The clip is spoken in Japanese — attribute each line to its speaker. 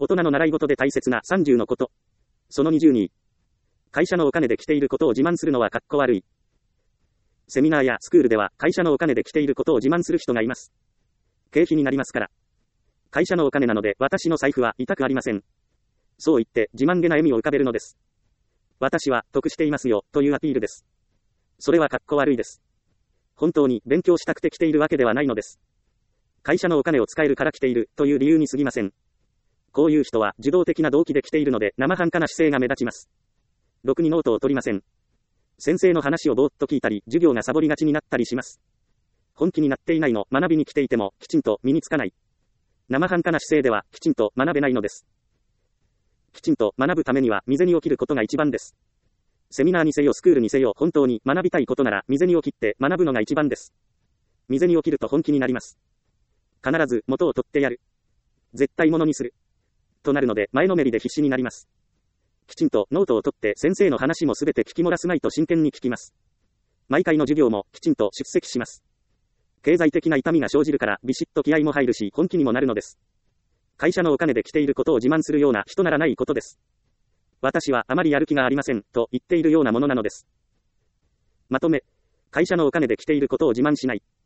Speaker 1: 大人の習い事で大切な30のこと。その20に、会社のお金で来ていることを自慢するのはかっこ悪い。セミナーやスクールでは会社のお金で来ていることを自慢する人がいます。経費になりますから。会社のお金なので私の財布は痛くありません。そう言って自慢げな笑みを浮かべるのです。私は得していますよというアピールです。それはかっこ悪いです。本当に勉強したくて来ているわけではないのです。会社のお金を使えるから来ているという理由に過ぎません。こういう人は受動的な動機で来ているので生半可な姿勢が目立ちます。ろくにノートを取りません。先生の話をぼーっと聞いたり、授業がサボりがちになったりします。本気になっていないの、学びに来ていてもきちんと身につかない。生半可な姿勢ではきちんと学べないのです。きちんと学ぶためには未然に起きることが一番です。セミナーにせよスクールにせよ本当に学びたいことなら未然に起きって学ぶのが一番です。未然に起きると本気になります。必ず元を取ってやる。絶対ものにする。となるので前のめりで必死になります。きちんとノートを取って先生の話もすべて聞き漏らすまいと真剣に聞きます。毎回の授業もきちんと出席します。経済的な痛みが生じるからビシッと気合も入るし本気にもなるのです。会社のお金で来ていることを自慢するような人ならないことです。私はあまりやる気がありませんと言っているようなものなのです。まとめ、会社のお金で来ていることを自慢しない。